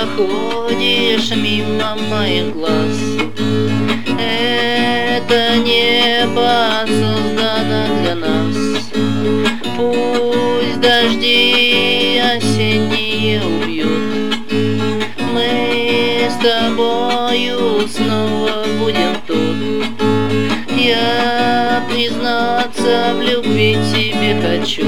проходишь мимо моих глаз. Это небо создано для нас. Пусть дожди осенние убьют, мы с тобою снова будем тут. Я признаться в любви тебе хочу,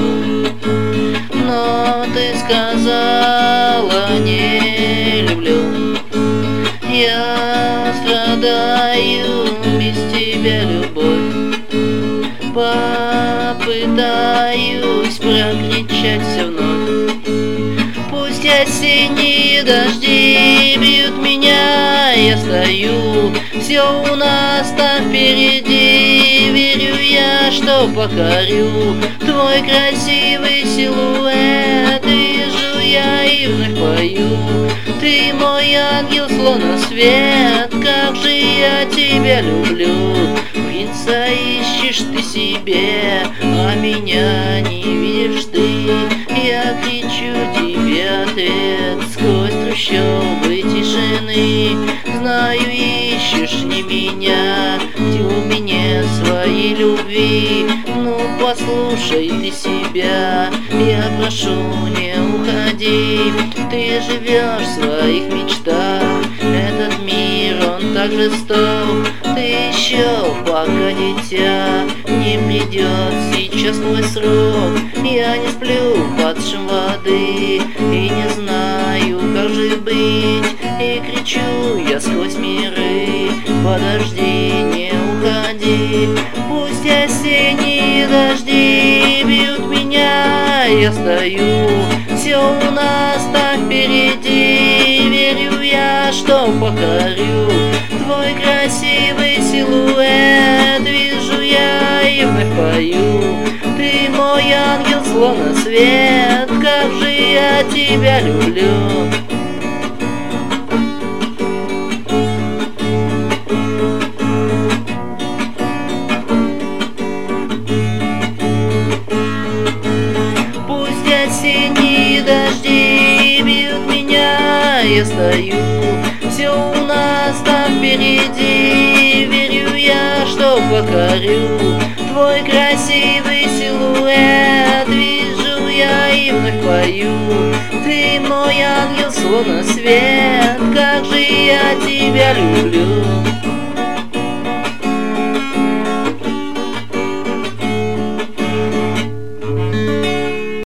но ты сказала не люблю. Я страдаю без тебя, любовь. Попытаюсь прокричать все вновь. Пусть осенние дожди бьют меня, я стою. Все у нас там впереди, верю я, что покорю твой красивый силуэт. Вижу я и вновь пою. Ты мой ангел, словно свет, как же я тебя люблю. Принца ищешь ты себе, а меня не видишь ты. Я кричу тебе ответ сквозь трущобы тишины. Знаю, ищешь не меня в глубине своей любви. Ну послушай ты себя, я прошу, не уходи. Ты живешь в своих мечтах, этот мир, он так жесток. Ты еще пока дитя, не придет сейчас твой срок. Я не сплю под шум воды и не знаю, как же быть. И кричу я сквозь миры: подожди, не уходи. Пусть осенние дожди бьют меня, я стою. Все у нас так впереди, верю я, что покорю твой красивый силуэт. Вижу я и вновь пою. Ты мой ангел, словно свет, как же я тебя люблю. Пусть осенние дожди бьют меня, я стою. Все у нас там впереди, верю я, что покорю твой красивый силуэт. Вижу я и вновь пою. Ты мой ангел, словно свет, как же я тебя люблю.